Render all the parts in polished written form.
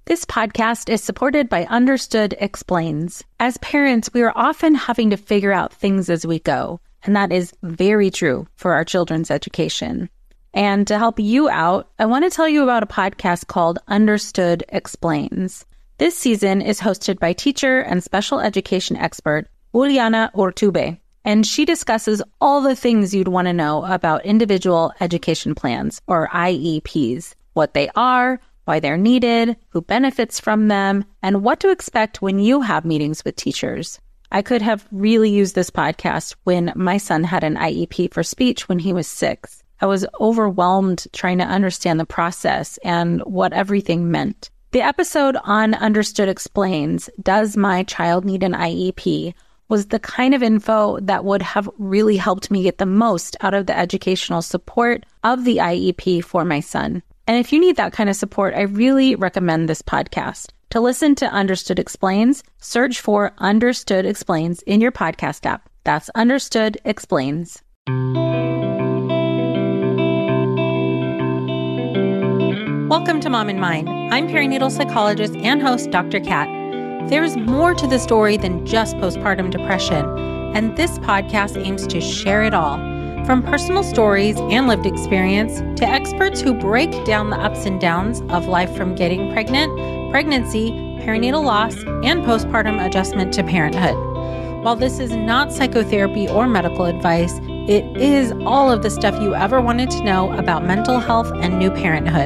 This podcast is supported by Understood Explains. As parents, we are often having to figure out things as we go, and that is very true for our children's education. And to help you out, I want to tell you about a podcast called Understood Explains. This season is hosted by teacher and special education expert Juliana Urtubey, and she discusses all the things you'd want to know about individual education plans, or IEPs, what they are, why they're needed, who benefits from them, and what to expect when you have meetings with teachers. I could have really used this podcast when my son had an IEP for speech when he was 6. I was overwhelmed trying to understand the process and what everything meant. The episode on Understood Explains, Does My Child Need an IEP?, was the kind of info that would have really helped me get the most out of the educational support of the IEP for my son. And if you need that kind of support, I really recommend this podcast. To listen to Understood Explains, search for Understood Explains in your podcast app. That's Understood Explains. Welcome to Mom in Mind. I'm perinatal psychologist and host Dr. Kat. There's more to the story than just postpartum depression, and this podcast aims to share it all. From personal stories and lived experience to experts who break down the ups and downs of life from getting pregnant, pregnancy, perinatal loss, and postpartum adjustment to parenthood. While this is not psychotherapy or medical advice, it is all of the stuff you ever wanted to know about mental health and new parenthood.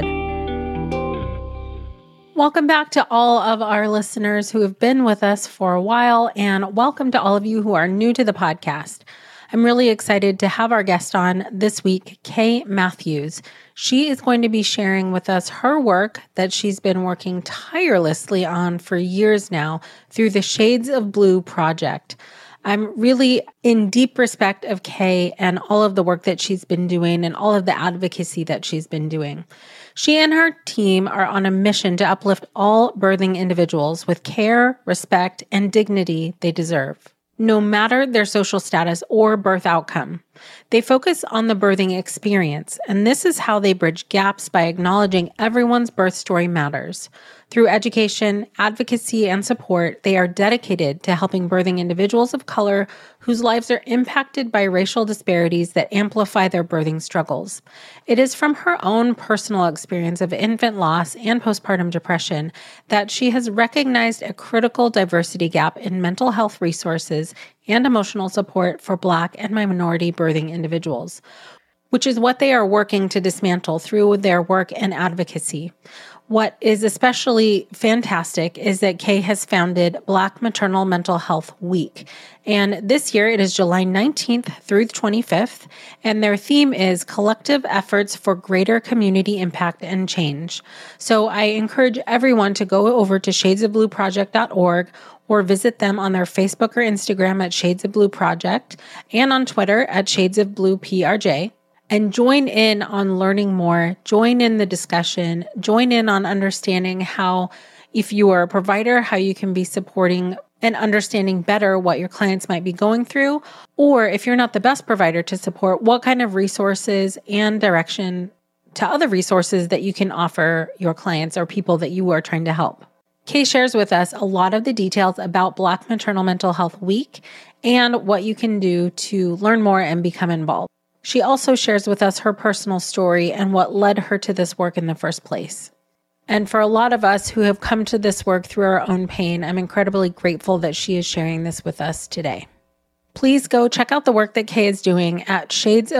Welcome back to all of our listeners who have been with us for a while, and welcome to all of you who are new to the podcast. I'm really excited to have our guest on this week, Kay Matthews. She is going to be sharing with us her work that she's been working tirelessly on for years now through the Shades of Blue project. I'm really in deep respect of Kay and all of the work that she's been doing and all of the advocacy that she's been doing. She and her team are on a mission to uplift all birthing individuals with care, respect, and dignity they deserve, no matter their social status or birth outcome. They focus on the birthing experience, and this is how they bridge gaps by acknowledging everyone's birth story matters. Through education, advocacy, and support, they are dedicated to helping birthing individuals of color whose lives are impacted by racial disparities that amplify their birthing struggles. It is from her own personal experience of infant loss and postpartum depression that she has recognized a critical diversity gap in mental health resources and emotional support for Black and minority birthing individuals, which is what they are working to dismantle through their work and advocacy. What is especially fantastic is that Kay has founded Black Maternal Mental Health Week. And this year it is July 19th through the 25th, and their theme is Collective Efforts for Greater Community Impact and Change. So I encourage everyone to go over to shadesofblueproject.org or visit them on their Facebook or Instagram at Shades of Blue Project and on Twitter at Shades of Blue PRJ. And join in on learning more, join in the discussion, join in on understanding how, if you are a provider, how you can be supporting and understanding better what your clients might be going through, or if you're not the best provider to support, what kind of resources and direction to other resources that you can offer your clients or people that you are trying to help. Kay shares with us a lot of the details about Black Maternal Mental Health Week and what you can do to learn more and become involved. She also shares with us her personal story and what led her to this work in the first place. And for a lot of us who have come to this work through our own pain, I'm incredibly grateful that she is sharing this with us today. Please go check out the work that Kay is doing at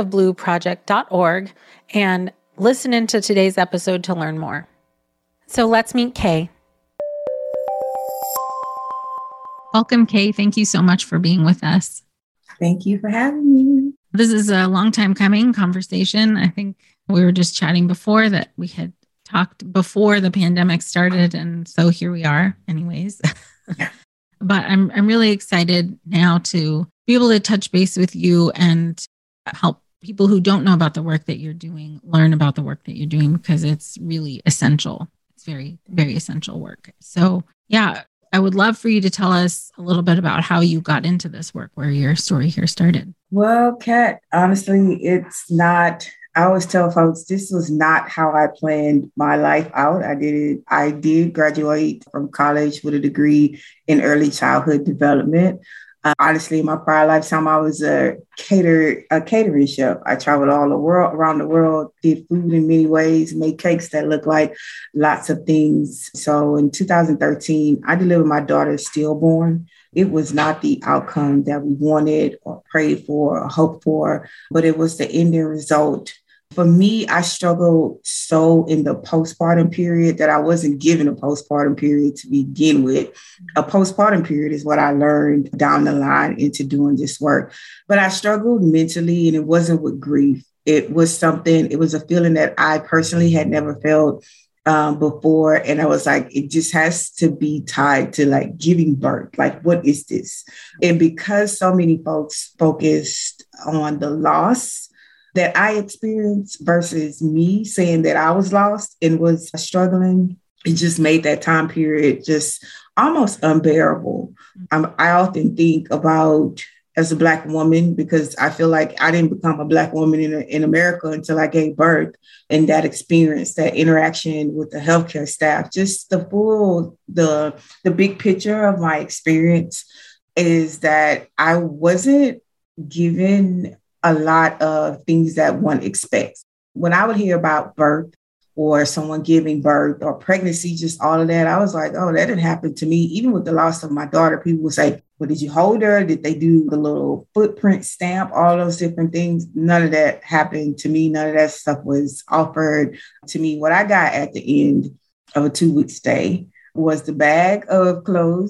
shadesofblueproject.org and listen into today's episode to learn more. So let's meet Kay. Welcome, Kay. Thank you so much for being with us. Thank you for having me. This is a long time coming conversation. I think we were just chatting before that we had talked before the pandemic started. And so here we are anyways. But I'm really excited now to be able to touch base with you and help people who don't know about the work that you're doing, learn about the work that you're doing, because it's really essential. It's very, very essential work. So yeah, I would love for you to tell us a little bit about how you got into this work, where your story here started. Well, Kat, honestly, it's not I always tell folks this was not how I planned my life out. I did graduate from college with a degree in early childhood development. Honestly, in my prior lifetime, I was a catering chef. I traveled around the world, did food in many ways, made cakes that look like lots of things. So in 2013, I delivered my daughter stillborn. It was not the outcome that we wanted or prayed for or hoped for, but it was the ending result. For me, I struggled so in the postpartum period that I wasn't given a postpartum period to begin with. A postpartum period is what I learned down the line into doing this work. But I struggled mentally, and it wasn't with grief. It was a feeling that I personally had never felt before. And I was like, it just has to be tied to like giving birth. Like, what is this? And because so many folks focused on the loss that I experienced versus me saying that I was lost and was struggling, it just made that time period just almost unbearable. I often think about as a Black woman, because I feel like I didn't become a Black woman in America until I gave birth, and that experience, that interaction with the healthcare staff, just the big picture of my experience is that I wasn't given a lot of things that one expects. When I would hear about birth or someone giving birth or pregnancy, just all of that, I was like, oh, that didn't happen to me. Even with the loss of my daughter, people would say, well, did you hold her? Did they do the little footprint stamp? All those different things. None of that happened to me. None of that stuff was offered to me. What I got at the end of a 2-week stay was the bag with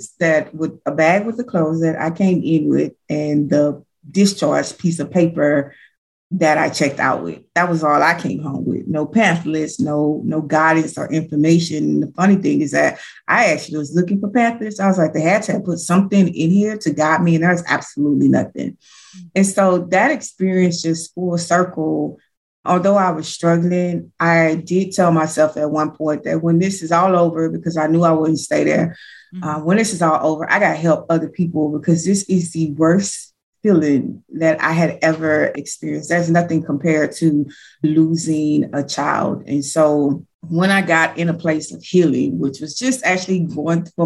the clothes that I came in with and the discharge piece of paper that I checked out with. That was all I came home with. No pamphlets, no guidance or information. And the funny thing is that I actually was looking for pamphlets. I was like, they had to put something in here to guide me, and there was absolutely nothing. And so that experience just full circle, although I was struggling, I did tell myself at one point that when this is all over, because I knew I wouldn't stay there, when this is all over, I got to help other people, because this is the worst feeling that I had ever experienced. There's nothing compared to losing a child. And so when I got in a place of healing, which was just actually going to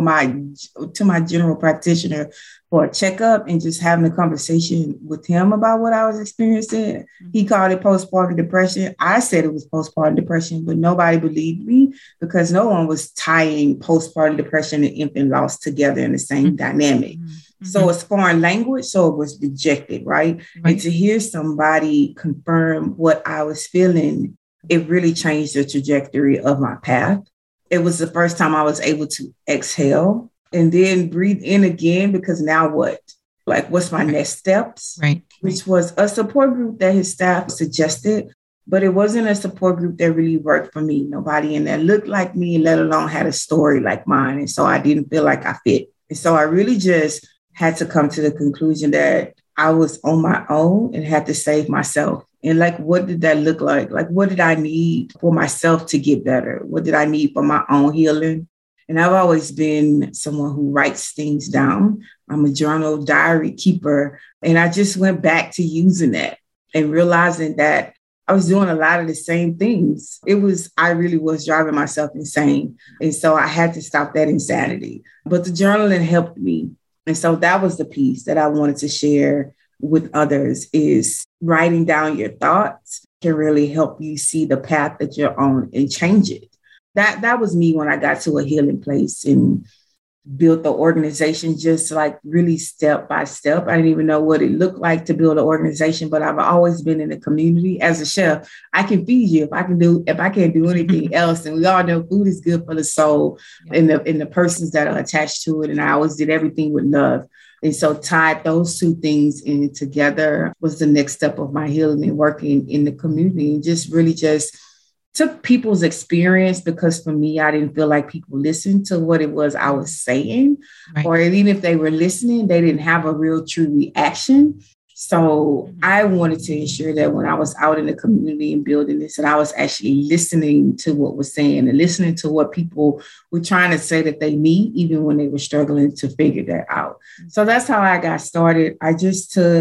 my general practitioner for a checkup and just having a conversation with him about what I was experiencing, he called it postpartum depression. I said it was postpartum depression, but nobody believed me because no one was tying postpartum depression and infant loss together in the same dynamic. So it's foreign language, so it was rejected, right? And to hear somebody confirm what I was feeling, it really changed the trajectory of my path. It was the first time I was able to exhale and then breathe in again, because now what? Like, what's my next steps? Right. Which was a support group that his staff suggested, but it wasn't a support group that really worked for me. Nobody in there looked like me, let alone had a story like mine. And so I didn't feel like I fit. And so I really just had to come to the conclusion that I was on my own and had to save myself. And like, what did that look like? Like, what did I need for myself to get better? What did I need for my own healing? And I've always been someone who writes things down. I'm a journal diary keeper. And I just went back to using that and realizing that I was doing a lot of the same things. I really was driving myself insane. And so I had to stop that insanity. But the journaling helped me. And so that was the piece that I wanted to share with others, is writing down your thoughts can really help you see the path that you're on and change it. That was me when I got to a healing place and built the organization, just like really step by step. I didn't even know what it looked like to build an organization, but I've always been in the community. As a chef, I can feed you if I can't do anything else. And we all know food is good for the soul and the persons that are attached to it. And I always did everything with love. And so tied those two things in together was the next step of my healing and working in the community, and just really just took people's experience, because for me, I didn't feel like people listened to what it was I was saying, or even if they were listening, they didn't have a real true reaction. So I wanted to ensure that when I was out in the community and building this, that I was actually listening to what was saying and listening to what people were trying to say that they need, even when they were struggling to figure that out. So that's how I got started. I just took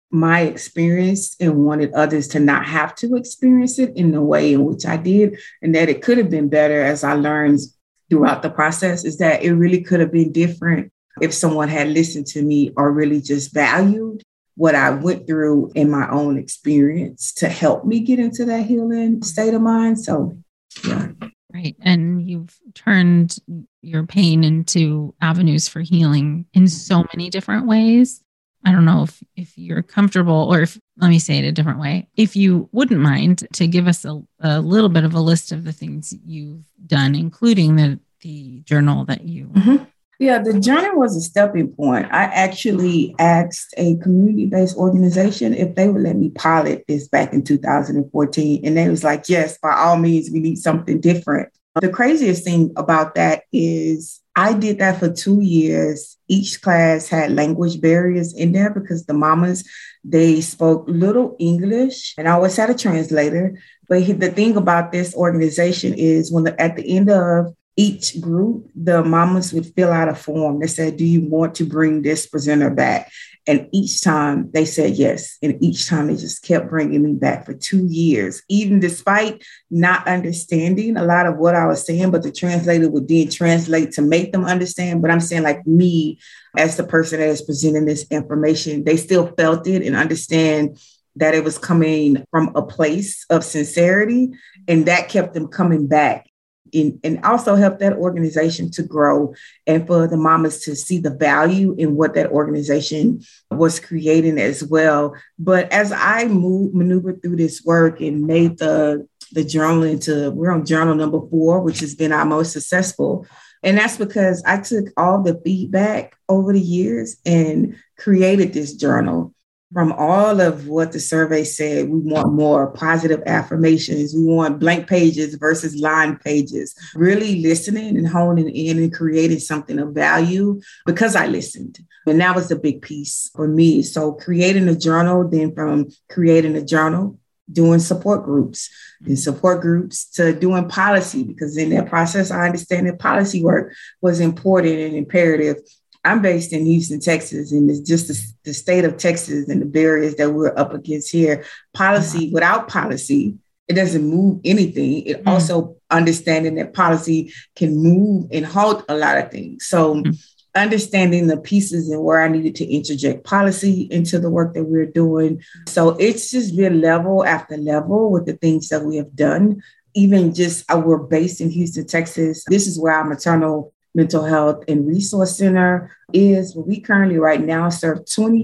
my experience and wanted others to not have to experience it in the way in which I did, and that it could have been better, as I learned throughout the process, is that it really could have been different if someone had listened to me or really just valued what I went through in my own experience to help me get into that healing state of mind. So, yeah. Right. And you've turned your pain into avenues for healing in so many different ways. I don't know if you're comfortable, or if, let me say it a different way, if you wouldn't mind to give us a little bit of a list of the things you've done, including the journal that you... Mm-hmm. Yeah, the journal was a stepping point. I actually asked a community-based organization if they would let me pilot this back in 2014. And they was like, yes, by all means, we need something different. The craziest thing about that is I did that for 2 years. Each class had language barriers in there because the mamas, they spoke little English, and I always had a translator. But the thing about this organization is at the end of each group, the mamas would fill out a form that said, do you want to bring this presenter back? And each time they said yes. And each time they just kept bringing me back for 2 years, even despite not understanding a lot of what I was saying, but the translator would then translate to make them understand. But I'm saying, like, me as the person that is presenting this information, they still felt it and understand that it was coming from a place of sincerity. And that kept them coming back. And also help that organization to grow, and for the mamas to see the value in what that organization was creating as well. But as I maneuvered through this work and made the journal we're on journal number 4, which has been our most successful. And that's because I took all the feedback over the years and created this journal. From all of what the survey said, we want more positive affirmations. We want blank pages versus lined pages. Really listening and honing in and creating something of value because I listened. And that was the big piece for me. So creating a journal, then from creating a journal, doing support groups, and support groups to doing policy, because in that process, I understand that policy work was important and imperative. I'm based in Houston, Texas, and it's just the state of Texas and the barriers that we're up against here. Policy, without policy, it doesn't move anything. It also understanding that policy can move and halt a lot of things. So understanding the pieces and where I needed to interject policy into the work that we're doing. So it's just been level after level with the things that we have done. Even just, we're based in Houston, Texas. This is where our maternal mental health and resource center is. We currently right now serve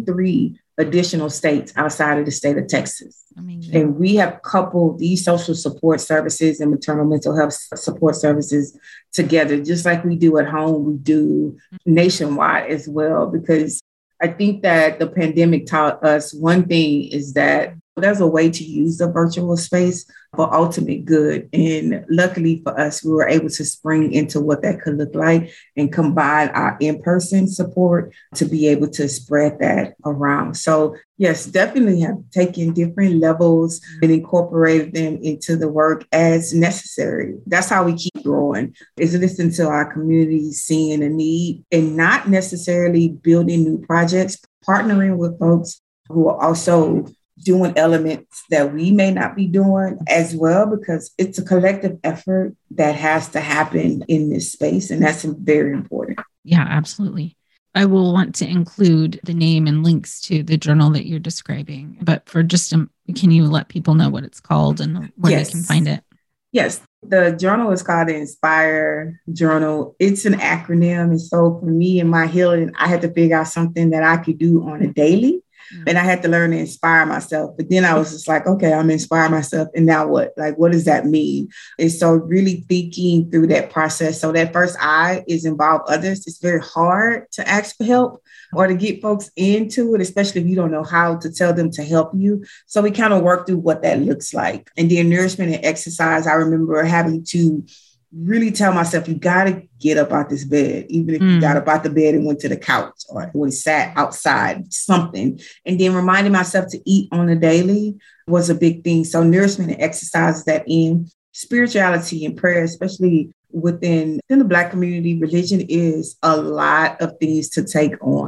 23 additional states outside of the state of Texas. Amazing. And we have coupled these social support services and maternal mental health support services together, just like we do at home, we do nationwide as well, because I think that the pandemic taught us one thing is that there's a way to use the virtual space for ultimate good. And luckily for us, we were able to spring into what that could look like and combine our in-person support to be able to spread that around. So yes, definitely have taken different levels and incorporated them into the work as necessary. That's how we keep growing, is listening to our community, seeing a need, and not necessarily building new projects, partnering with folks who are also doing elements that we may not be doing as well, because it's a collective effort that has to happen in this space. And that's very important. Yeah, absolutely. I will want to include the name and links to the journal that you're describing, but for just can you let people know what it's called and where they can find it? Yes. The journal is called the Inspire Journal. It's an acronym. And so for me and my healing, I had to figure out something that I could do on a daily. And I had to learn to inspire myself. But then I was just like, okay, I'm inspiring myself. And now what? Like, what does that mean? And so really thinking through that process. So that first I is involve others. It's very hard to ask for help or to get folks into it, especially if you don't know how to tell them to help you. So we kind of work through what that looks like. And then nourishment and exercise, I remember having to really tell myself, you got to get up out this bed, even if you got up out the bed and went to the couch or we sat outside, something. And then reminding myself to eat on a daily was a big thing. So nourishment and exercise that in spirituality and prayer, especially within the Black community, religion is a lot of things to take on.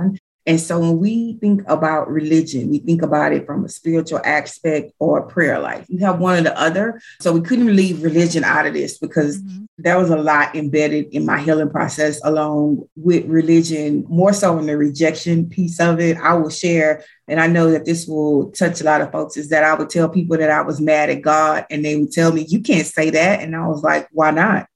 And so when we think about religion, we think about it from a spiritual aspect or a prayer life. You have one or the other. So we couldn't leave religion out of this because there was a lot embedded in my healing process along with religion, more so in the rejection piece of it. I will share, and I know that this will touch a lot of folks, is that I would tell people that I was mad at God and they would tell me, you can't say that. And I was like, why not?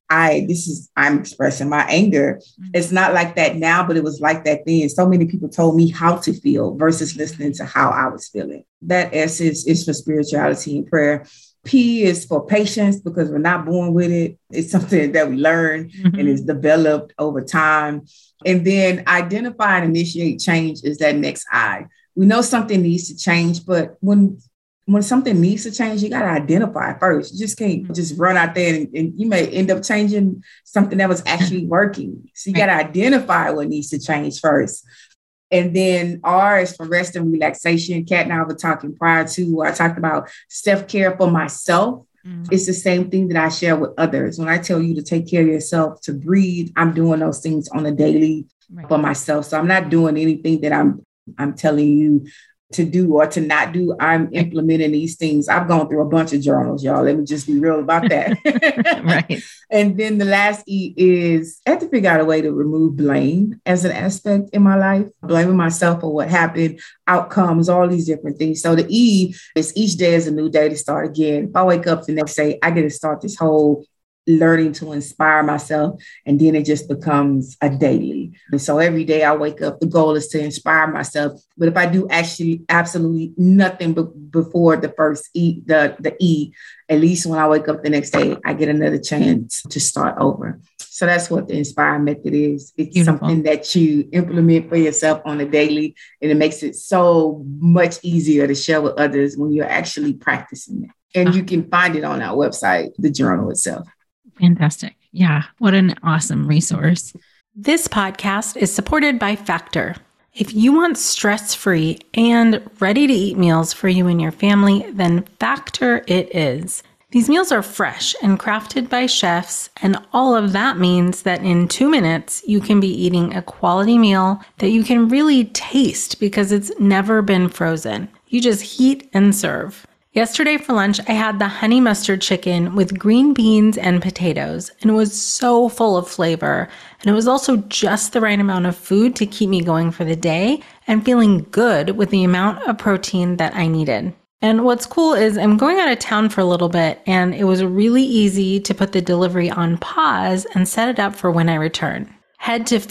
I'm expressing my anger. It's not like that now, but it was like that then. So many people told me how to feel versus listening to how I was feeling. That S is for spirituality and prayer. P is for patience because we're not born with it. It's something that we learn and is developed over time. And then identify and initiate change is that next I. We know something needs to change, but when something needs to change, you got to identify first. You just can't just run out there and you may end up changing something that was actually working. So you got to identify what needs to change first. And then R is for rest and relaxation. Kat and I were talking prior to where I talked about self-care for myself. It's the same thing that I share with others. When I tell you to take care of yourself, to breathe, I'm doing those things on a daily for myself. So I'm not doing anything that I'm telling you to do or to not do. I'm implementing these things. I've gone through a bunch of journals, y'all. Let me just be real about that. Right. And then the last E is I have to figure out a way to remove blame as an aspect in my life, blaming myself for what happened, outcomes, all these different things. So the E is each day is a new day to start again. If I wake up the next day, I get to start this whole learning to inspire myself. And then it just becomes a daily. And so every day I wake up, the goal is to inspire myself. But if I do actually absolutely nothing before the first E, the E, at least when I wake up the next day, I get another chance to start over. So that's what the Inspire method is. It's Beautiful. Something that you implement for yourself on a daily, and it makes it so much easier to share with others when you're actually practicing it. And you can find it on our website, the journal itself. Fantastic. Yeah. What an awesome resource. This podcast is supported by Factor. If you want stress-free and ready-to-eat meals for you and your family, then Factor it is. These meals are fresh and crafted by chefs, and all of that means that in 2 minutes, you can be eating a quality meal that you can really taste because it's never been frozen. You just heat and serve. Yesterday for lunch, I had the honey mustard chicken with green beans and potatoes, and it was so full of flavor. And it was also just the right amount of food to keep me going for the day and feeling good with the amount of protein that I needed. And what's cool is I'm going out of town for a little bit, and it was really easy to put the delivery on pause and set it up for when I return. Head to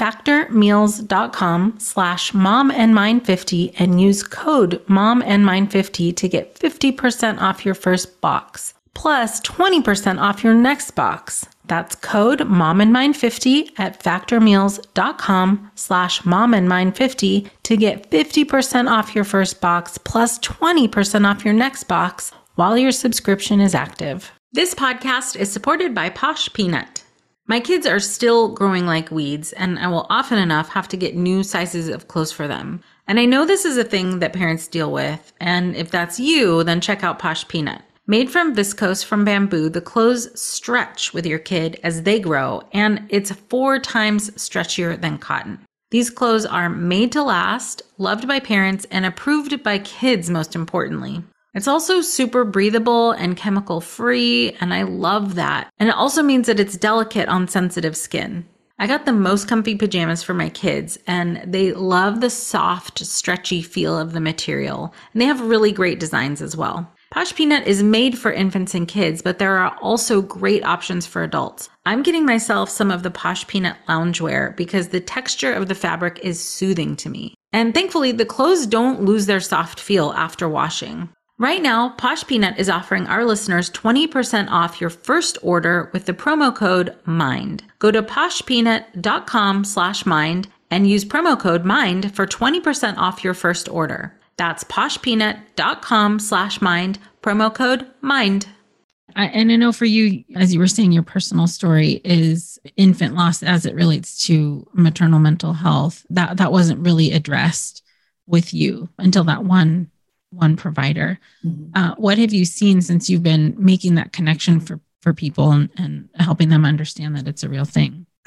factormeals.com/momandmine50 and use code momandmine50 to get 50% off your first box, plus 20% off your next box. That's code momandmine50 at factormeals.com/momandmine50 to get 50% off your first box, plus 20% off your next box while your subscription is active. This podcast is supported by Posh Peanut. My kids are still growing like weeds, and I will often enough have to get new sizes of clothes for them. And I know this is a thing that parents deal with, and if that's you, then check out Posh Peanut. Made from viscose from bamboo, the clothes stretch with your kid as they grow, and it's 4 times stretchier than cotton. These clothes are made to last, loved by parents, and approved by kids most importantly. It's also super breathable and chemical free, and I love that. And it also means that it's delicate on sensitive skin. I got the most comfy pajamas for my kids, and they love the soft, stretchy feel of the material. And they have really great designs as well. Posh Peanut is made for infants and kids, but there are also great options for adults. I'm getting myself some of the Posh Peanut loungewear because the texture of the fabric is soothing to me. And thankfully, the clothes don't lose their soft feel after washing. Right now, Posh Peanut is offering our listeners 20% off your first order with the promo code MIND. Go to poshpeanut.com/mind and use promo code MIND for 20% off your first order. That's poshpeanut.com/mind, promo code MIND. And I know for you, as you were saying, your personal story is infant loss as it relates to maternal mental health. That wasn't really addressed with you until that one provider. What have you seen since you've been making that connection for people and helping them understand that it's a real thing?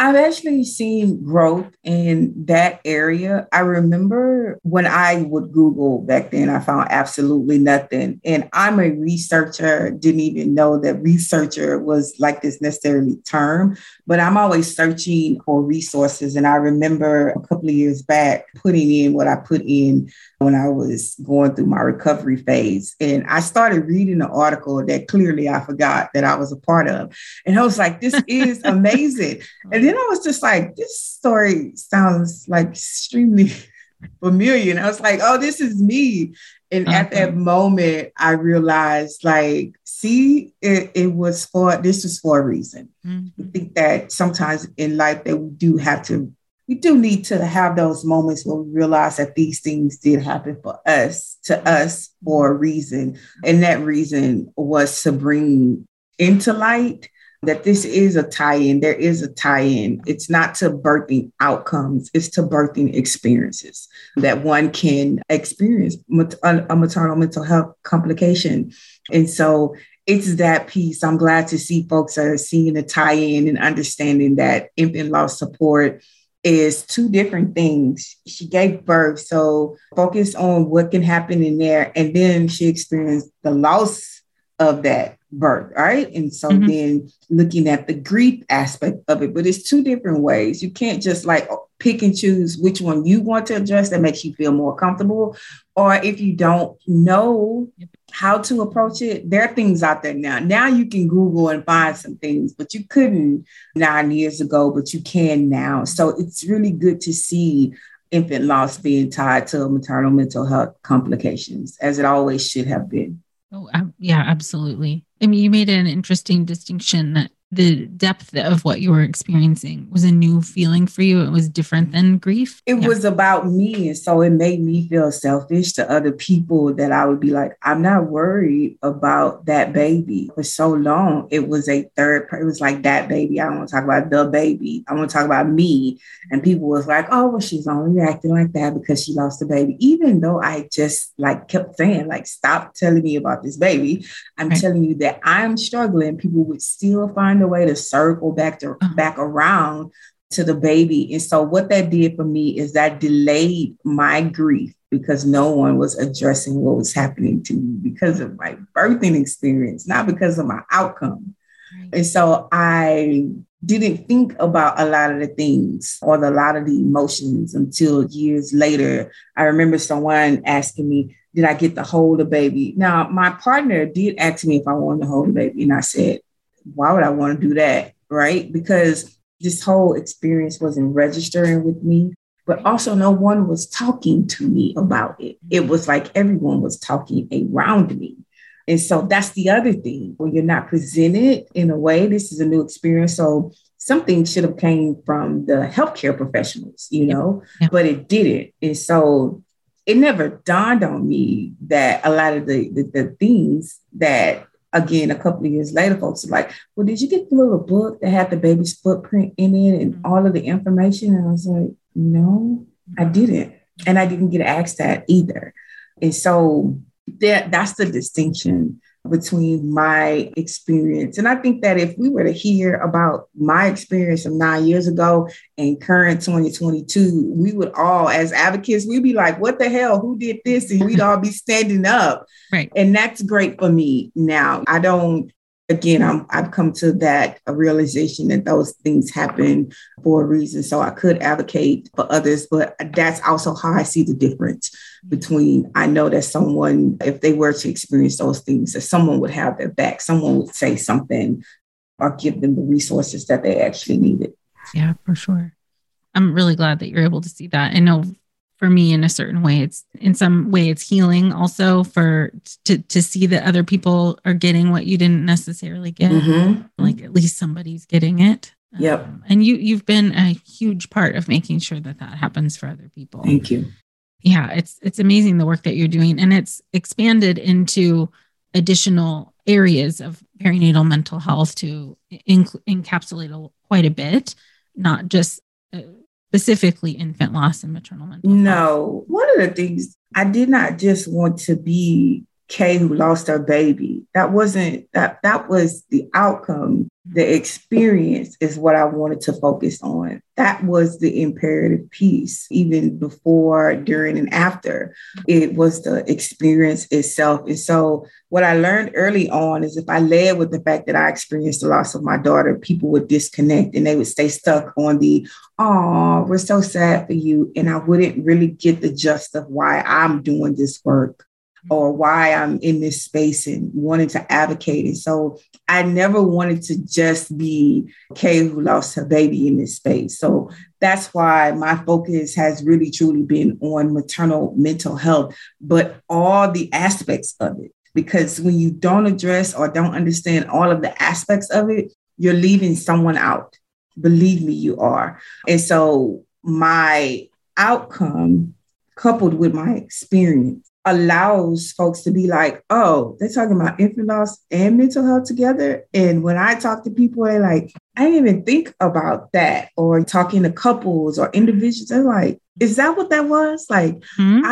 I've actually seen growth in that area. I remember when I would Google back then, I found absolutely nothing. And I'm a researcher, didn't even know that researcher was like this necessarily term, but I'm always searching for resources. And I remember a couple of years back putting in what I put in when I was going through my recovery phase. And I started reading an article that clearly I forgot that I was a part of. And I was like, this is amazing. And then I was just like, this story sounds like extremely familiar. And I was like, oh, this is me. And at that moment, I realized like, see, this was for a reason. I think that sometimes in life that we do need to have those moments where we realize that these things did happen to us for a reason. And that reason was to bring into light that this is a tie-in. There is a tie-in. It's not to birthing outcomes. It's to birthing experiences that one can experience a maternal mental health complication. And so it's that piece. I'm glad to see folks are seeing the tie-in and understanding that infant loss support is two different things. She gave birth, so focus on what can happen in there. And then she experienced the loss of that birth, right? And so then looking at the grief aspect of it, but it's two different ways. You can't just like pick and choose which one you want to address that makes you feel more comfortable. Or if you don't know how to approach it, there are things out there now. Now you can Google and find some things, but you couldn't 9 years ago, but you can now. So it's really good to see infant loss being tied to maternal mental health complications, as it always should have been. Oh, yeah, absolutely. I mean, you made an interesting distinction that the depth of what you were experiencing was a new feeling for you. It was different than grief. It was about me. And so it made me feel selfish to other people that I would be like, I'm not worried about that baby. For so long, it was it was like that baby. I don't want to talk about the baby. I want to talk about me. And people was like, oh, well, she's only reacting like that because she lost the baby. Even though I just like kept saying, like, stop telling me about this baby. I'm telling you that I'm struggling. People would still find a way to circle back around to the baby. And so what that did for me is that delayed my grief because no one was addressing what was happening to me because of my birthing experience, not because of my outcome. And so I didn't think about a lot of the things or a lot of the emotions until years later. I remember someone asking me, did I get to hold the baby? Now, my partner did ask me if I wanted to hold the baby. And I said, why would I want to do that? Right? Because this whole experience wasn't registering with me, but also no one was talking to me about it. It was like everyone was talking around me. And so that's the other thing. When you're not presented in a way, this is a new experience. So something should have came from the healthcare professionals, but it didn't. And so it never dawned on me that a lot of the things that, again, a couple of years later, folks are like, well, did you get the little book that had the baby's footprint in it and all of the information? And I was like, no, I didn't. And I didn't get asked that either. And so that's the distinction between my experience. And I think that if we were to hear about my experience from 9 years ago and current 2022, we would all, as advocates, we'd be like, what the hell, who did this? And we'd all be standing up. Right. And that's great for me now. I've come to that realization that those things happen for a reason. So I could advocate for others, but that's also how I see the difference between, I know that someone, if they were to experience those things, that someone would have their back, someone would say something or give them the resources that they actually needed. Yeah, for sure. I'm really glad that you're able to see that. I know for me, in a certain way, it's healing also to see that other people are getting what you didn't necessarily get. Like at least somebody's getting it. Yep. And you've been a huge part of making sure that happens for other people. Thank you. Yeah, it's amazing the work that you're doing, and it's expanded into additional areas of perinatal mental health to encapsulate quite a bit, not just specifically infant loss and maternal mental health. No, one of the things, I did not just want to be Kay who lost her baby. That was the outcome. The experience is what I wanted to focus on. That was the imperative piece, even before, during, and after. It was the experience itself. And so what I learned early on is if I led with the fact that I experienced the loss of my daughter, people would disconnect and they would stay stuck on the, oh, we're so sad for you. And I wouldn't really get the gist of why I'm doing this work or why I'm in this space and wanting to advocate. And so I never wanted to just be Kay who lost her baby in this space. So that's why my focus has really, truly been on maternal mental health, but all the aspects of it. Because when you don't address or don't understand all of the aspects of it, you're leaving someone out. Believe me, you are. And so my outcome, coupled with my experience, allows folks to be like, oh, they're talking about infant loss and mental health together. And when I talk to people, they're like, I didn't even think about that. Or talking to couples or individuals, they're like, is that what that was? Like,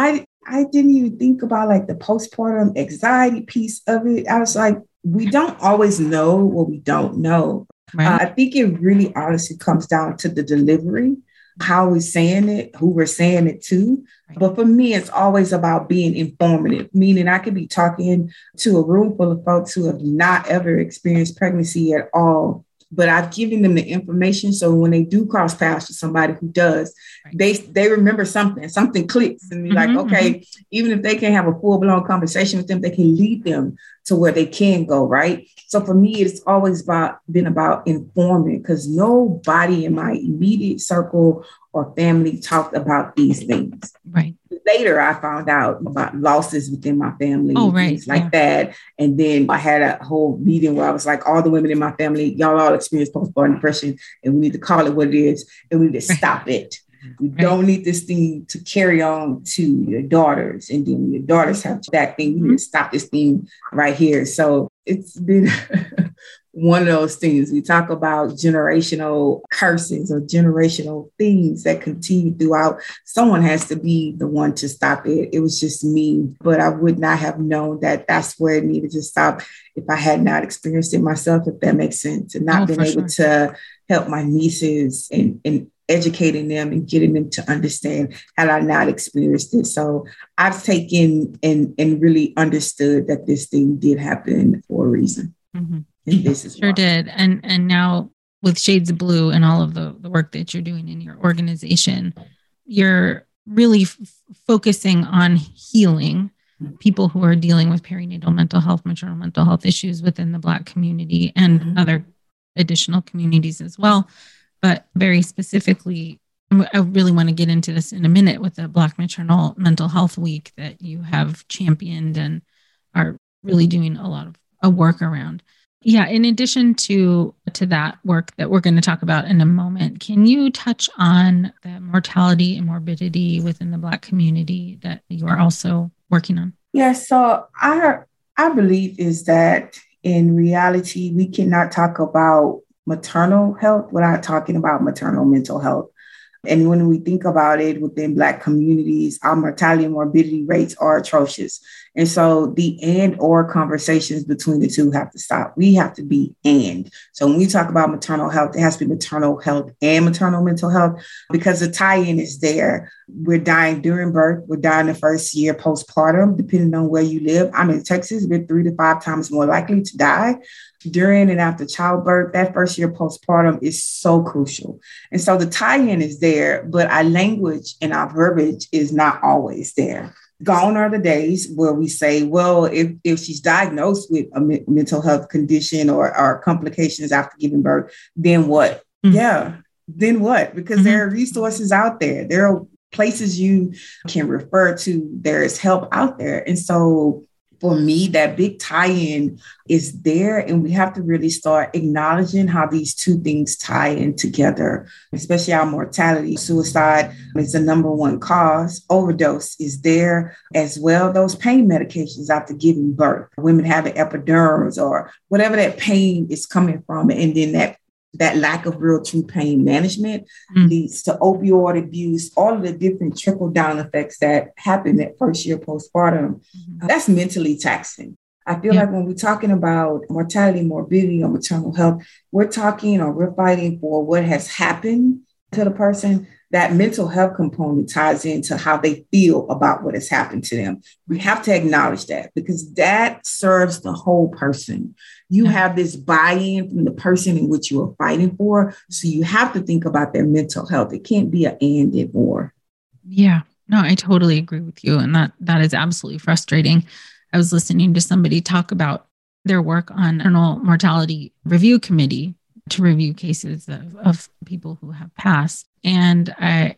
I didn't even think about like the postpartum anxiety piece of it. I was like, we don't always know what we don't know. Right. I think it really honestly comes down to the delivery, how we're saying it, who we're saying it to. But for me, it's always about being informative, meaning I could be talking to a room full of folks who have not ever experienced pregnancy at all, but I've given them the information. So when they do cross paths with somebody who does, they remember something clicks and be like, okay, even if they can't have a full blown conversation with them, they can lead them to where they can go. Right. So for me, it's always been about informing, because nobody in my immediate circle or family talked about these things. Right. Later, I found out about losses within my family, things like that. And then I had a whole meeting where I was like, all the women in my family, y'all all experience postpartum depression, and we need to call it what it is, and we need to stop it. We don't need this thing to carry on to your daughters. And then when your daughters have that thing, we need to stop this thing right here. So it's been one of those things. We talk about generational curses or generational things that continue throughout. Someone has to be the one to stop it. It was just me, but I would not have known that that's where it needed to stop if I had not experienced it myself, if that makes sense, and not been able to help my nieces and educating them and getting them to understand had I not experienced it. So I've taken and really understood that this thing did happen for a reason. Mm-hmm. And this is sure did. And now with Shades of Blue and all of the work that you're doing in your organization, you're really focusing on healing people who are dealing with perinatal mental health, maternal mental health issues within the Black community and other additional communities as well. But very specifically, I really want to get into this in a minute with the Black Maternal Mental Health Week that you have championed and are really doing a lot of work around. Yeah, in addition to that work that we're going to talk about in a moment, can you touch on the mortality and morbidity within the Black community that you are also working on? Yeah, so our belief is that in reality, we cannot talk about maternal health without talking about maternal mental health. And when we think about it within Black communities, our mortality and morbidity rates are atrocious. And so the and or conversations between the two have to stop. We have to be and. So when we talk about maternal health, it has to be maternal health and maternal mental health, because the tie-in is there. We're dying during birth. We're dying the first year postpartum, depending on where you live. I'm in Texas. We're 3 to 5 times more likely to die during and after childbirth. That first year postpartum is so crucial. And so the tie-in is there, but our language and our verbiage is not always there. Gone are the days where we say, well, if she's diagnosed with a mental health condition or complications after giving birth, then what? Mm-hmm. Yeah, then what? Because there are resources out there. There are places you can refer to. There is help out there. And so for me, that big tie-in is there, and we have to really start acknowledging how these two things tie in together, especially our mortality. Suicide is the number one cause. Overdose is there as well. Those pain medications after giving birth, women having epidurals or whatever that pain is coming from, and then that that lack of real true pain management leads to opioid abuse, all of the different trickle down effects that happen that first year postpartum. That's mentally taxing. I feel like when we're talking about mortality, morbidity, or maternal health, we're talking or we're fighting for what has happened to the person. That mental health component ties into how they feel about what has happened to them. We have to acknowledge that because that serves the whole person. You have this buy-in from the person in which you are fighting for. So you have to think about their mental health. It can't be an and or. Yeah, no, I totally agree with you. And that is absolutely frustrating. I was listening to somebody talk about their work on Maternal Mortality Review Committee to review cases of people who have passed. And I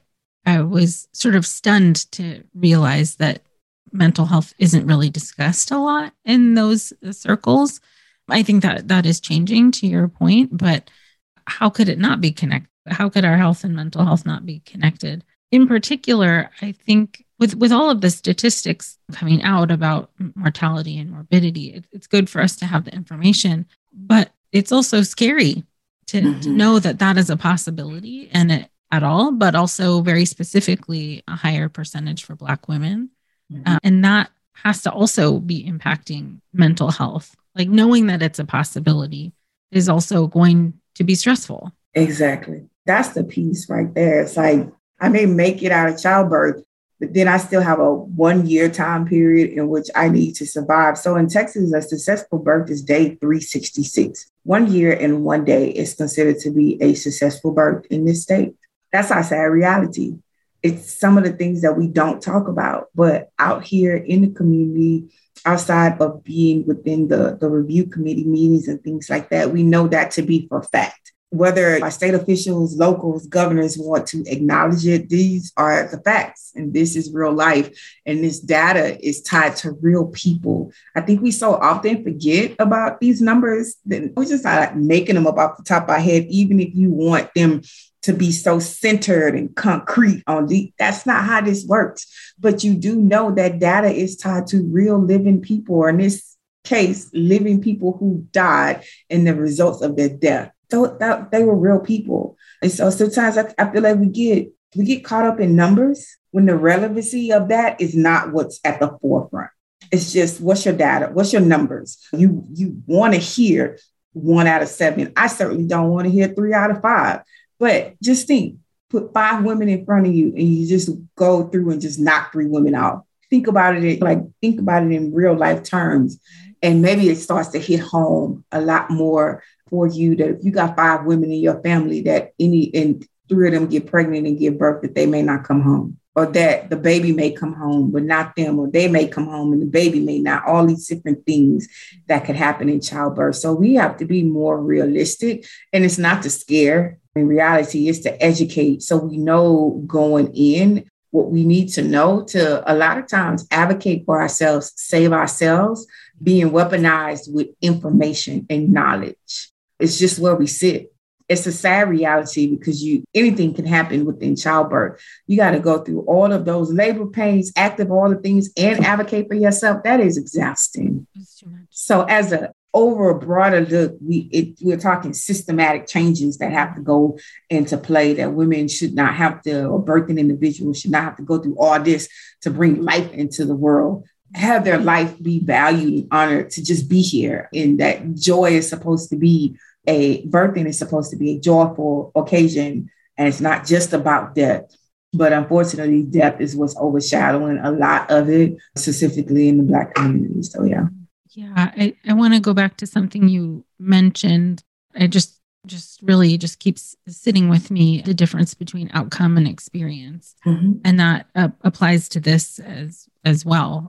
was sort of stunned to realize that mental health isn't really discussed a lot in those circles. I think that is changing, to your point, but how could it not be connected? How could our health and mental health not be connected? In particular, I think with all of the statistics coming out about mortality and morbidity, it's good for us to have the information, but it's also scary to know that is a possibility and at all, but also very specifically a higher percentage for Black women. And that has to also be impacting mental health. Like knowing that it's a possibility is also going to be stressful. Exactly. That's the piece right there. It's like, I may make it out of childbirth, but then I still have a 1 year time period in which I need to survive. So in Texas, a successful birth is day 366. 1 year and 1 day is considered to be a successful birth in this state. That's our sad reality. It's some of the things that we don't talk about, but out here in the community, outside of being within the review committee meetings and things like that, we know that to be for fact. Whether our state officials, locals, governors want to acknowledge it, these are the facts. And this is real life. And this data is tied to real people. I think we so often forget about these numbers that we're just like making them up off the top of our head, even if you want them to be so centered and concrete on that's not how this works. But you do know that data is tied to real living people, or in this case, living people who died and the results of their death. So that they were real people. And so sometimes I feel like we get caught up in numbers when the relevancy of that is not what's at the forefront. It's just, what's your data? What's your numbers? You want to hear 1 out of 7. I certainly don't want to hear 3 out of 5. But just think, put 5 women in front of you and you just go through and just knock 3 women off. Think about it in real life terms. And maybe it starts to hit home a lot more for you that if you got 5 women in your family that and 3 of them get pregnant and give birth, that they may not come home, or that the baby may come home, but not them, or they may come home and the baby may not, all these different things that could happen in childbirth. So we have to be more realistic, and it's not to scare. In reality, it's to educate. So we know going in what we need to know to a lot of times advocate for ourselves, save ourselves, being weaponized with information and knowledge. It's just where we sit. It's a sad reality because anything can happen within childbirth. You got to go through all of those labor pains, active all the things, and advocate for yourself. That is exhausting. So as over a broader look, we're talking systematic changes that have to go into play, that women should not have to, or birthing individuals should not have to go through all this to bring life into the world. Have their life be valued and honored to just be here. And that joy is supposed to be birthing is supposed to be a joyful occasion. And it's not just about death. But unfortunately, death is what's overshadowing a lot of it, specifically in the Black community. So, yeah. Yeah, I want to go back to something you mentioned. I just really keeps sitting with me, the difference between outcome and experience. Mm-hmm. And that applies to this as well.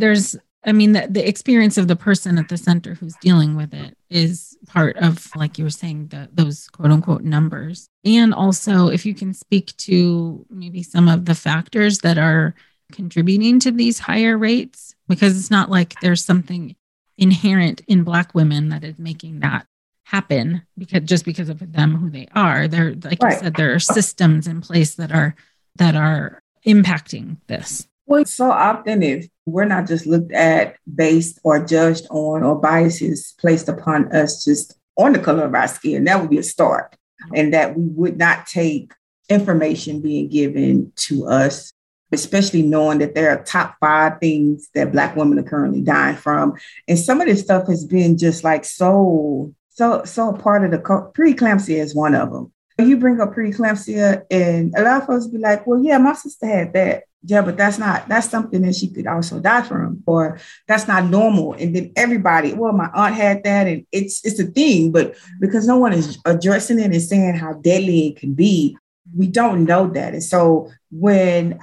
The experience of the person at the center who's dealing with it is part of, like you were saying, those quote unquote numbers. And also, if you can speak to maybe some of the factors that are contributing to these higher rates, because it's not like there's something inherent in Black women that is making that happen because of them who they are. There, like right. You said, there are systems in place that are impacting this. Well, so often if we're not just looked at based or judged on, or biases placed upon us just on the color of our skin, that would be a start. and that we would not take information being given to us, especially knowing that there are top 5 things that Black women are currently dying from. And some of this stuff has been just like so a part of the preeclampsia is one of them. You bring up preeclampsia and a lot of folks be like, well, yeah, my sister had that. Yeah, but that's something that she could also die from, or that's not normal. And then everybody, well, my aunt had that, and it's a thing, but because no one is addressing it and saying how deadly it can be, we don't know that. And so when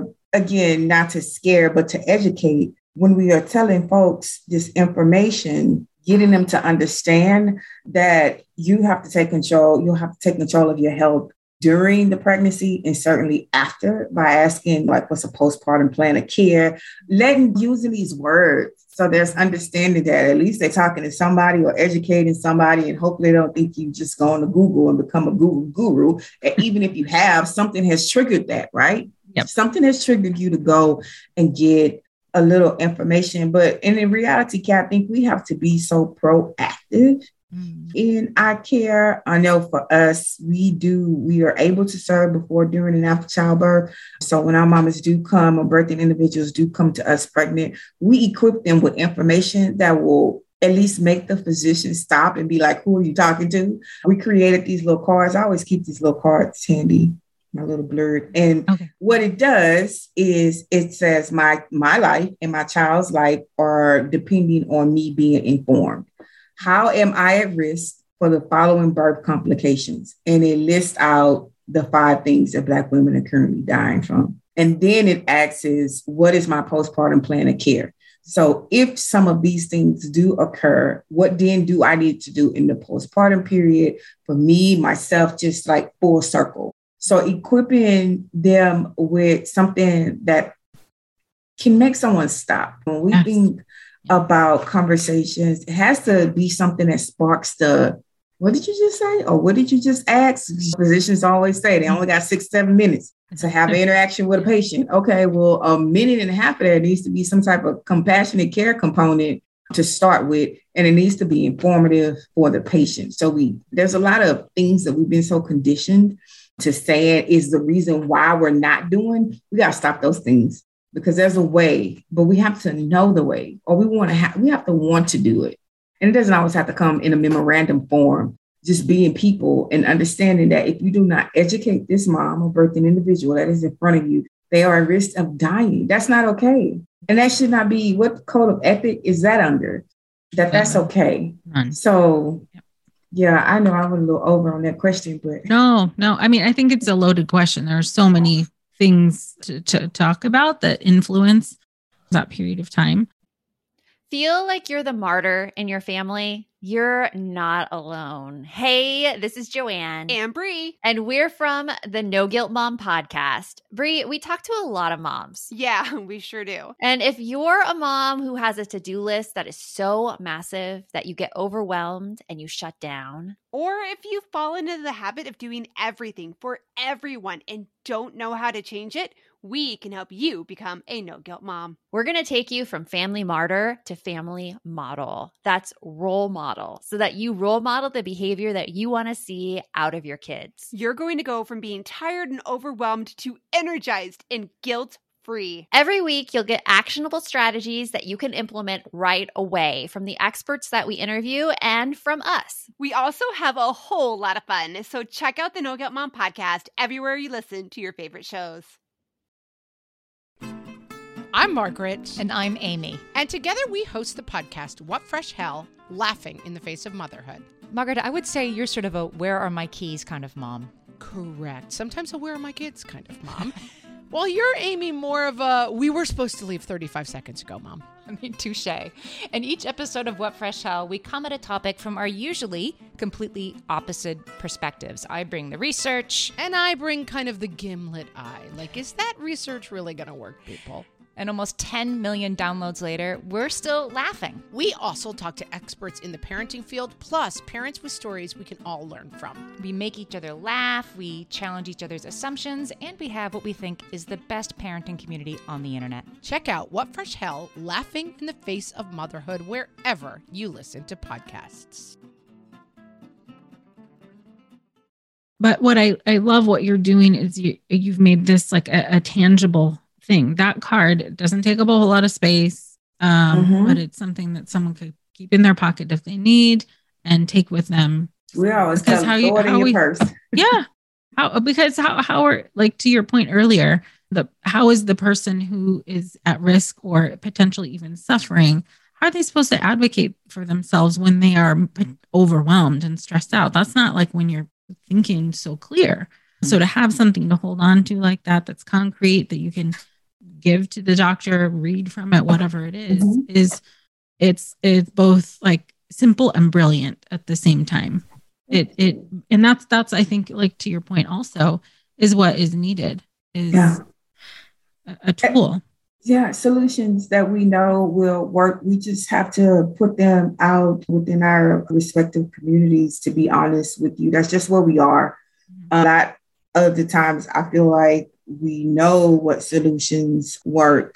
again, not to scare, but to educate, when we are telling folks this information, getting them to understand that you have to take control of your health during the pregnancy and certainly after, by asking like, what's a postpartum plan of care, using these words. So there's understanding that at least they're talking to somebody or educating somebody, and hopefully they don't think you just go on to Google and become a Google guru. And even if you have, something has triggered that, right? Yep. Something has triggered you to go and get a little information. But in reality, Kat, I think we have to be so proactive in our care. I know for us, we are able to serve before, during, and after childbirth. So when our mamas do come, or birthing individuals do come to us pregnant, we equip them with information that will at least make the physician stop and be like, who are you talking to? We created these little cards. I always keep these little cards handy, my little blurb. And what it does is it says my life and my child's life are depending on me being informed. How am I at risk for the following birth complications? And it lists out the 5 things that Black women are currently dying from. And then it asks, what is my postpartum plan of care? So if some of these things do occur, what then do I need to do in the postpartum period for me, myself, just like full circle? So equipping them with something that can make someone stop. When we think about conversations, it has to be something that sparks what did you just say? Or what did you just ask? Physicians always say they only got 6-7 minutes to have an interaction with a patient. Okay, well, a minute and a half of that needs to be some type of compassionate care component to start with, and it needs to be informative for the patient. So there's a lot of things that we've been so conditioned to say it is the reason why we're not doing. We got to stop those things, because there's a way, but we have to know the way, or we have to want to do it. And it doesn't always have to come in a memorandum form, just being people and understanding that if you do not educate this mom or birthing individual that is in front of you, they are at risk of dying. That's not okay. And that should not be, what code of ethic is that under? That's okay. So yeah, I know I went a little over on that question, but no. I mean, I think it's a loaded question. There are so many things to talk about that influence that period of time. Feel like you're the martyr in your family? You're not alone. Hey, this is Joanne. And Bree. And we're from the No Guilt Mom podcast. Bree, we talk to a lot of moms. Yeah, we sure do. And if you're a mom who has a to-do list that is so massive that you get overwhelmed and you shut down, or if you've fallen into the habit of doing everything for everyone and don't know how to change it, we can help you become a no-guilt mom. We're going to take you from family martyr to family model. That's role model, so that you role model the behavior that you want to see out of your kids. You're going to go from being tired and overwhelmed to energized and guilt-free. Every week, you'll get actionable strategies that you can implement right away from the experts that we interview and from us. We also have a whole lot of fun, so check out the No Guilt Mom podcast everywhere you listen to your favorite shows. I'm Margaret. And I'm Amy. And together we host the podcast, What Fresh Hell? Laughing in the Face of Motherhood. Margaret, I would say you're sort of a where are my keys kind of mom. Correct. Sometimes a where are my kids kind of mom. Well, you're, Amy, more of a we were supposed to leave 35 seconds ago, mom. I mean, touche. In each episode of What Fresh Hell, we come at a topic from our usually completely opposite perspectives. I bring the research. And I bring kind of the gimlet eye. Like, is that research really going to work, people? And almost 10 million downloads later, we're still laughing. We also talk to experts in the parenting field, plus parents with stories we can all learn from. We make each other laugh, we challenge each other's assumptions, and we have what we think is the best parenting community on the internet. Check out What Fresh Hell? Laughing in the Face of Motherhood wherever you listen to podcasts. But what I love what you're doing is you've made this like a tangible thing. That card doesn't take up a whole lot of space, but it's something that someone could keep in their pocket if they need and take with them. We always tell them, throw it in your purse. Yeah. How are, like, to your point earlier, how is the person who is at risk or potentially even suffering, how are they supposed to advocate for themselves when they are overwhelmed and stressed out? That's not like when you're thinking so clear. So to have something to hold on to like that, that's concrete, that you can give to the doctor, read from it, whatever it is it's both like simple and brilliant at the same time. And that's I think, like, to your point also, is what is needed is a tool. Yeah, solutions that we know will work. We just have to put them out within our respective communities, to be honest with you. That's just where we are. A lot of the times I feel like we know what solutions work.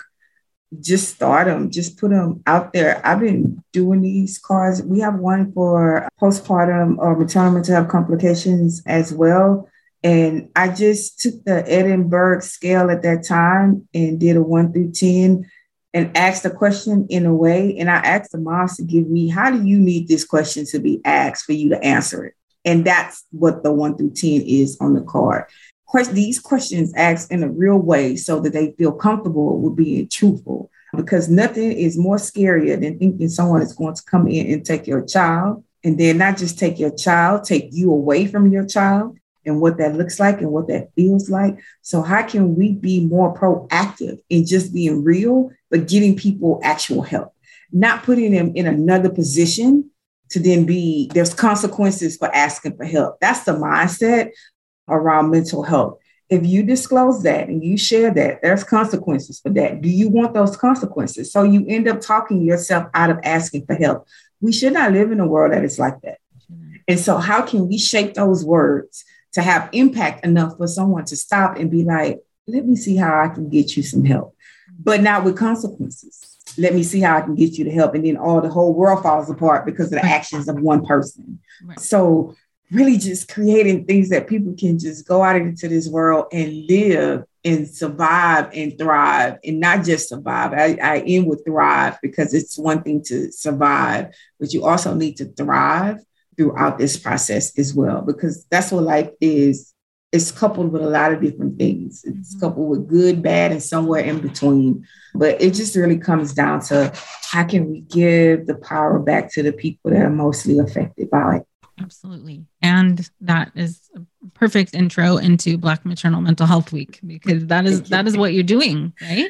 Just start them, just put them out there. I've been doing these cards. We have one for postpartum or maternal mental health complications as well. And I just took the Edinburgh scale at that time and did a 1 through 10 and asked a question in a way. And I asked the moms to give me, how do you need this question to be asked for you to answer it? And that's what the 1 through 10 is on the card. These questions asked in a real way so that they feel comfortable with being truthful, because nothing is more scarier than thinking someone is going to come in and take your child, and then not just take your child, take you away from your child, and what that looks like and what that feels like. So how can we be more proactive in just being real, but getting people actual help, not putting them in another position to then there's consequences for asking for help. That's the mindset around mental health. If you disclose that and you share that, there's consequences for that. Do you want those consequences? So you end up talking yourself out of asking for help. We should not live in a world that is like that. And so how can we shape those words to have impact enough for someone to stop and be like, let me see how I can get you some help, but not with consequences. Let me see how I can get you the help. And then the whole world falls apart because of the actions of one person. Right. So really just creating things that people can just go out into this world and live and survive and thrive, and not just survive. I end with thrive, because it's one thing to survive, but you also need to thrive throughout this process as well, because that's what life is. It's coupled with a lot of different things. It's coupled with good, bad, and somewhere in between. But it just really comes down to, how can we give the power back to the people that are mostly affected by it? Absolutely. And that is a perfect intro into Black Maternal Mental Health Week, because that is what you're doing, right?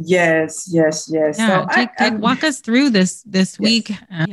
Yes. Yeah, so walk us through this week.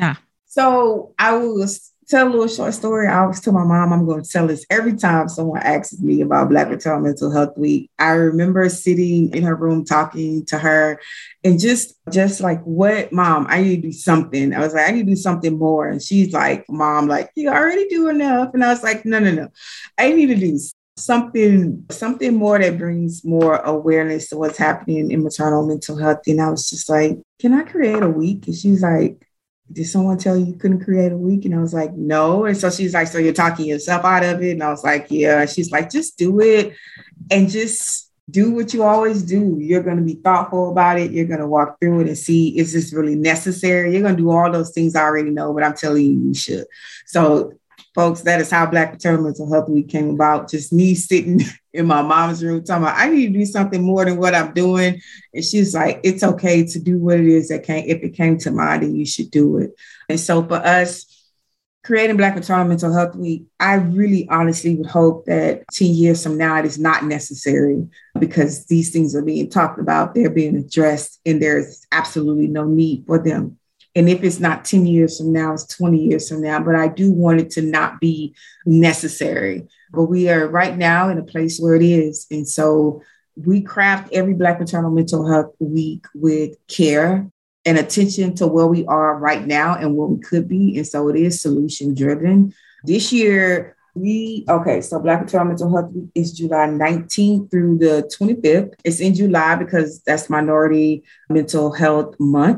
So I was tell a little short story. I always tell my mom I'm going to tell this every time someone asks me about Black Maternal Mental Health Week. I remember sitting in her room talking to her and just like, what, Mom, I need to do something. I was like, I need to do something more. And she's like, Mom, like, you already do enough. And I was like, no. I need to do something more that brings more awareness to what's happening in maternal mental health. And I was just like, can I create a week? And she's like, did someone tell you couldn't create a week? And I was like, no. And so she's like, so you're talking yourself out of it? And I was like, yeah. And she's like, just do it and just do what you always do. You're going to be thoughtful about it. You're going to walk through it and see, is this really necessary? You're going to do all those things I already know, but I'm telling you, you should. So folks, that is how Black Maternal Mental Health Week came about. Just me sitting in my mom's room talking about, I need to do something more than what I'm doing. And she's like, it's okay to do what it is if it came to mind, then you should do it. And so for us, creating Black Maternal Mental Health Week, I really honestly would hope that 10 years from now, it is not necessary, because these things are being talked about, they're being addressed, and there's absolutely no need for them. And if it's not 10 years from now, it's 20 years from now. But I do want it to not be necessary. But we are right now in a place where it is. And so we craft every Black Maternal Mental Health Week with care and attention to where we are right now and where we could be. And so it is solution driven. This year, so Black Maternal Mental Health Week is July 19th through the 25th. It's in July because that's Minority Mental Health Month.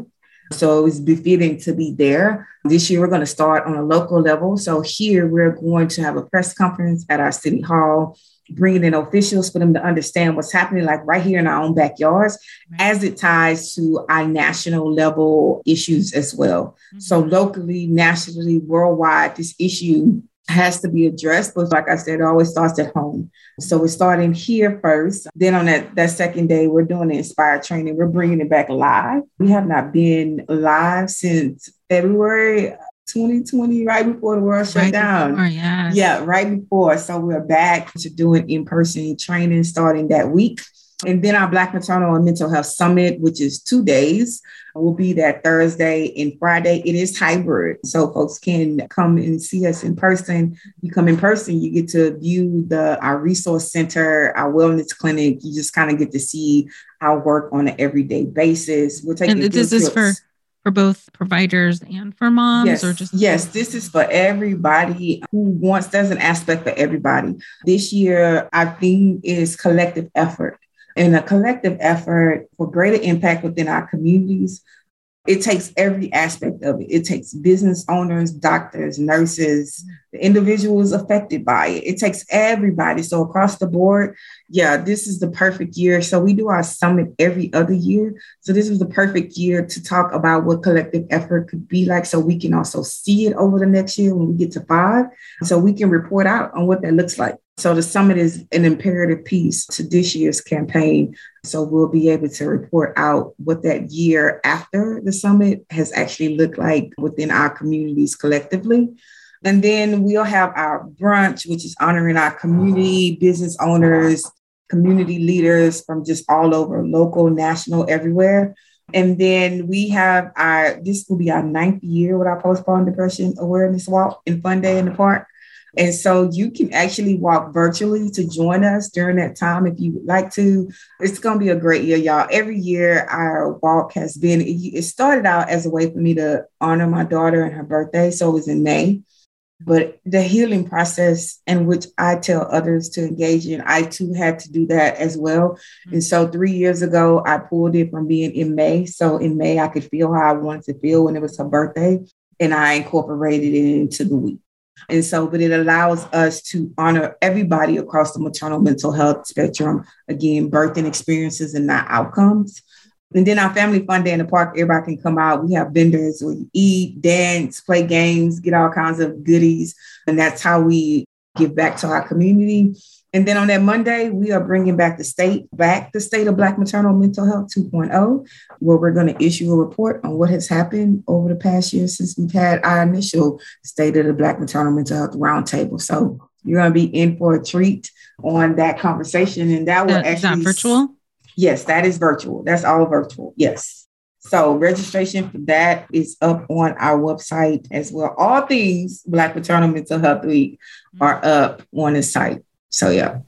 So it was befitting to be there. This year, we're going to start on a local level. So here, we're going to have a press conference at our city hall, bringing in officials for them to understand what's happening, like right here in our own backyards, as it ties to our national level issues as well. So locally, nationally, worldwide, this issue has to be addressed. But like I said, it always starts at home. So we're starting here first. Then on that second day, we're doing the Inspire training. We're bringing it back live. We have not been live since February 2020, right before the world shut down. Before, yes. Yeah, right before. So we're back to doing in-person training starting that week. And then our Black Maternal and Mental Health Summit, which is 2 days, will be that Thursday and Friday. It is hybrid, so folks can come and see us in person. You come in person, you get to view our resource center, our wellness clinic. You just kind of get to see our work on an everyday basis. We're taking and this is for both providers and for moms, yes, or just yes, this is for everybody who wants. There's an aspect for everybody. This year, our theme is collective effort. And a collective effort for greater impact within our communities. It takes every aspect of it. It takes business owners, doctors, nurses, the individuals affected by it. It takes everybody. So across the board, yeah, this is the perfect year. So we do our summit every other year. So this is the perfect year to talk about what collective effort could be like, so we can also see it over the next year when we get to 5, so we can report out on what that looks like. So the summit is an imperative piece to this year's campaign. So we'll be able to report out what that year after the summit has actually looked like within our communities collectively. And then we'll have our brunch, which is honoring our community, business owners, community leaders from just all over, local, national, everywhere. And then we have this will be our 9th year with our postpartum depression awareness walk and fun day in the park. And so you can actually walk virtually to join us during that time if you would like to. It's going to be a great year, y'all. Every year our walk has been, it started out as a way for me to honor my daughter and her birthday. So it was in May. But the healing process in which I tell others to engage in, I too had to do that as well. And so 3 years ago, I pulled it from being in May. So in May, I could feel how I wanted to feel when it was her birthday. And I incorporated it into the week. And so, but it allows us to honor everybody across the maternal mental health spectrum. Again, birthing experiences and not outcomes. And then our family fun day in the park, everybody can come out. We have vendors where you eat, dance, play games, get all kinds of goodies. And that's how we give back to our community. And then on that Monday, we are bringing back the state of Black Maternal Mental Health 2.0, where we're going to issue a report on what has happened over the past year since we've had our initial State of the Black Maternal Mental Health Roundtable. So you're going to be in for a treat on that conversation. And that will actually... Is that virtual? Yes, that is virtual. That's all virtual. Yes. So registration for that is up on our website as well. All things Black Maternal Mental Health Week are up on the site. So, yeah.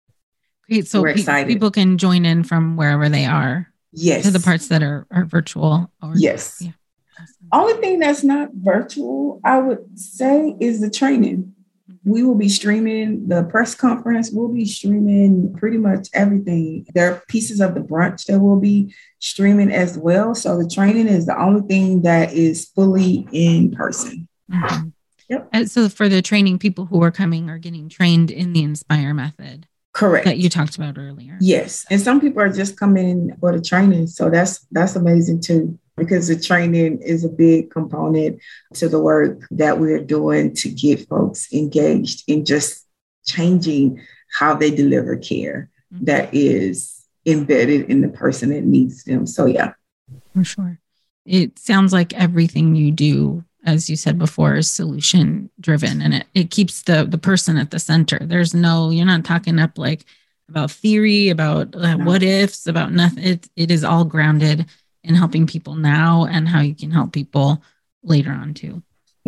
Great. So people can join in from wherever they are. Yes. To the parts that are virtual. Yes. Yeah. Awesome. Only thing that's not virtual, I would say, is the training. We will be streaming the press conference. We'll be streaming pretty much everything. There are pieces of the brunch that will be streaming as well. So the training is the only thing that is fully in person. Mm-hmm. Yep. And so for the training, people who are coming are getting trained in the Inspire method. Correct. That you talked about earlier. Yes. And some people are just coming for the training. So that's amazing too, because the training is a big component to the work that we're doing to get folks engaged in just changing how they deliver care that is embedded in the person that needs them. So, yeah. For sure. It sounds like everything you do, as you said before, is solution driven, and it keeps the person at the center. You're not talking up like about theory, about what ifs, about nothing. It is all grounded in helping people now and how you can help people later on too.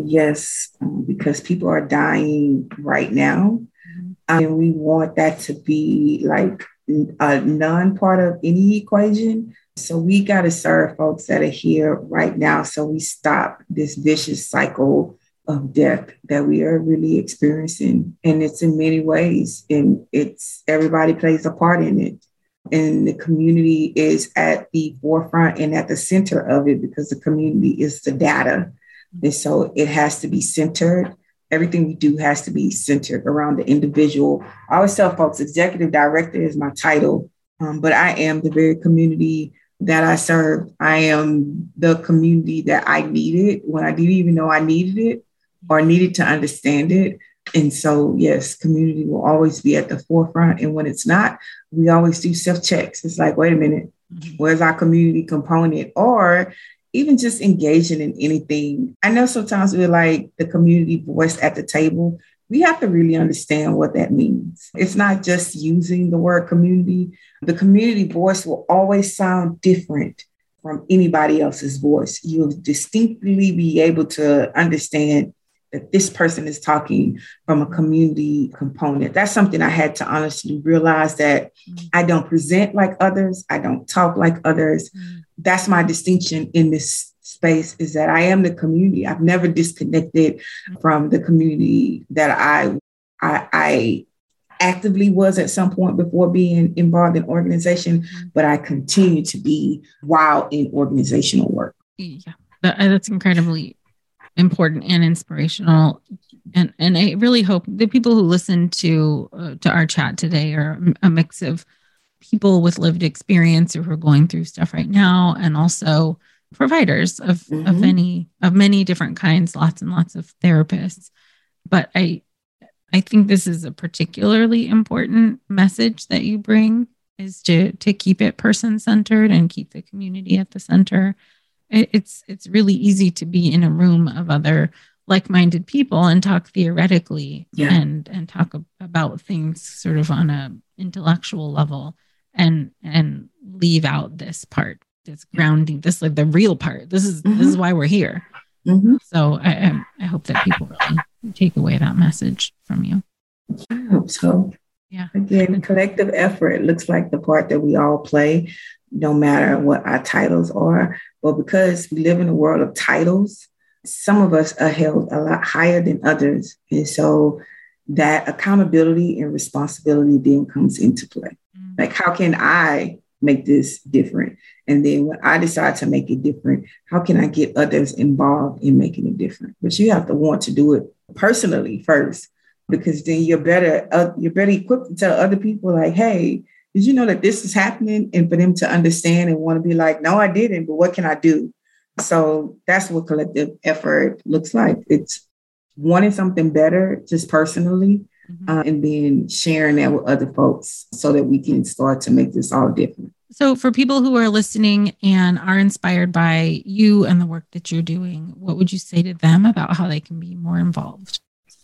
Yes, because people are dying right now. Mm-hmm. And we want that to be like a non-part of any equation. So we got to serve folks that are here right now, so we stop this vicious cycle of death that we are really experiencing. And it's in many ways, and it's everybody plays a part in it. And the community is at the forefront and at the center of it because the community is the data. And so it has to be centered. Everything we do has to be centered around the individual. I always tell folks, executive director is my title, but I am the very community that I serve. I am the community that I needed when I didn't even know I needed it or needed to understand it. And so, yes, community will always be at the forefront. And when it's not, we always do self-checks. It's like, wait a minute, where's our community component? Or even just engaging in anything. I know sometimes we're like the community voice at the table. We have to really understand what that means. It's not just using the word community. The community voice will always sound different from anybody else's voice. You'll distinctly be able to understand that this person is talking from a community component. That's something I had to honestly realize, that I don't present like others. I don't talk like others. That's my distinction in this space, is that I am the community. I've never disconnected from the community that I actively was at some point before being involved in organization, but I continue to be while in organizational work. Yeah, that's incredibly important and inspirational. And I really hope the people who listen to our chat today are a mix of people with lived experience who are going through stuff right now, and also providers of many different kinds, lots and lots of therapists. But I think this is a particularly important message that you bring, is to keep it person-centered and keep the community at the center. It's really easy to be in a room of other like-minded people and talk theoretically and talk about things sort of on an intellectual level, and leave out this part, this grounding, this like the real part. This is why we're here. So I hope that people really take away that message from you. I hope so. Yeah. Again, collective effort looks like the part that we all play, no matter what our titles are. But because we live in a world of titles, some of us are held a lot higher than others. And so that accountability and responsibility then comes into play. Like, how can I make this different? And then when I decide to make it different, how can I get others involved in making it different? But you have to want to do it personally first, because then you're better equipped to tell other people, like, hey, did you know that this is happening? And for them to understand and want to be like, no, I didn't, but what can I do? So that's what collective effort looks like. It's wanting something better just personally, and then sharing that with other folks so that we can start to make this all different. So for people who are listening and are inspired by you and the work that you're doing, what would you say to them about how they can be more involved?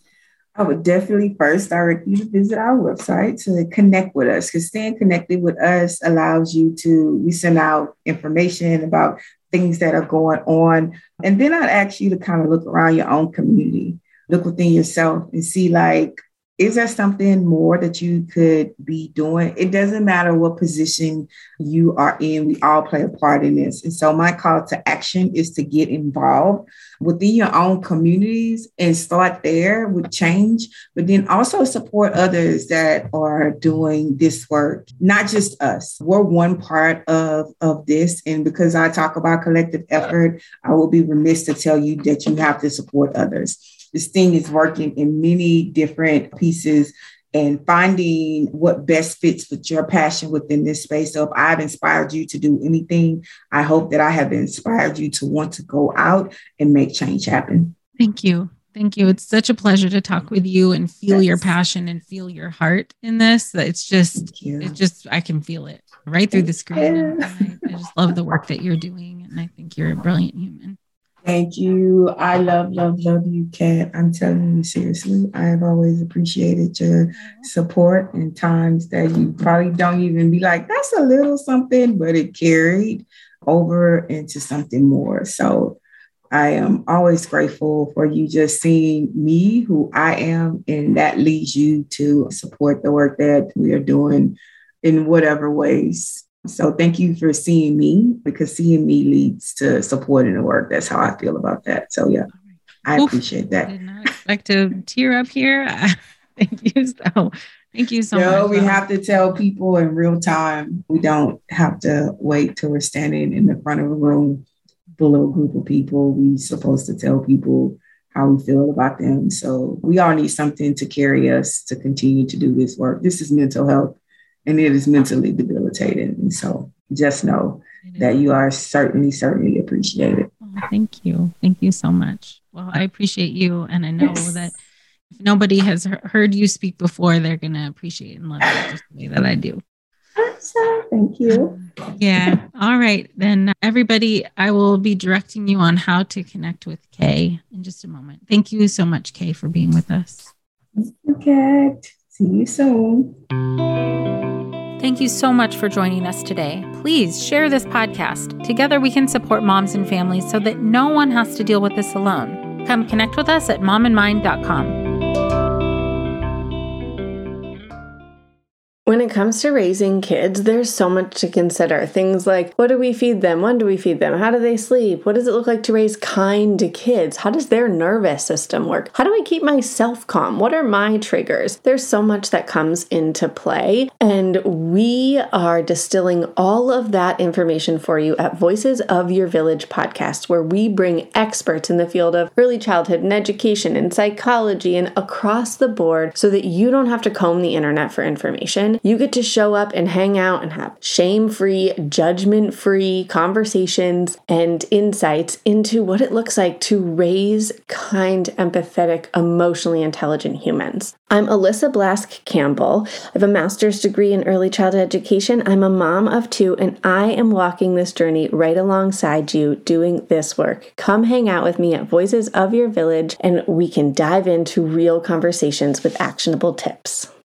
I would definitely first direct you to visit our website to connect with us, because staying connected with us allows you to, we send out information about things that are going on. And then I'd ask you to kind of look around your own community, look within yourself and see, like, is there something more that you could be doing? It doesn't matter what position you are in. We all play a part in this. And so my call to action is to get involved within your own communities and start there with change, but then also support others that are doing this work, not just us. We're one part of this. And because I talk about collective effort, I will be remiss to tell you that you have to support others. This thing is working in many different pieces, and finding what best fits with your passion within this space. So if I've inspired you to do anything, I hope that I have inspired you to want to go out and make change happen. Thank you. Thank you. It's such a pleasure to talk with you and feel your passion and feel your heart in this. It's just, I can feel it right through the screen. And I just love the work that you're doing. And I think you're a brilliant human. Thank you. I love you, Kat. I'm telling you seriously, I have always appreciated your support in times that you probably don't even be like, that's a little something, but it carried over into something more. So I am always grateful for you just seeing me, who I am, and that leads you to support the work that we are doing in whatever ways. So thank you for seeing me, because seeing me leads to supporting the work. That's how I feel about that. So yeah, I appreciate that. I did not expect to tear up here. Thank you. So Thank you so much. We have to tell people in real time. We don't have to wait till we're standing in the front of a room full of a group of people. We're supposed to tell people how we feel about them. So we all need something to carry us to continue to do this work. This is mental health, and it is mentally debilitating. And so just know that you are certainly appreciated. Oh, thank you. Thank you so much. Well, I appreciate you. And I know that if nobody has heard you speak before, they're going to appreciate and love you just the way that I do. Thank you. Yeah. All right. Then everybody, I will be directing you on how to connect with Kay in just a moment. Thank you so much, Kay, for being with us. Okay. See you soon. Thank you so much for joining us today. Please share this podcast. Together we can support moms and families so that no one has to deal with this alone. Come connect with us at momandmind.com. When it comes to raising kids, there's so much to consider. Things like, what do we feed them? When do we feed them? How do they sleep? What does it look like to raise kind kids? How does their nervous system work? How do I keep myself calm? What are my triggers? There's so much that comes into play, and we are distilling all of that information for you at Voices of Your Village podcast, where we bring experts in the field of early childhood and education and psychology and across the board so that you don't have to comb the internet for information. You get to show up and hang out and have shame-free, judgment-free conversations and insights into what it looks like to raise kind, empathetic, emotionally intelligent humans. I'm Alyssa Blask Campbell. I have a master's degree in early childhood education. I'm a mom of 2, and I am walking this journey right alongside you doing this work. Come hang out with me at Voices of Your Village, and we can dive into real conversations with actionable tips.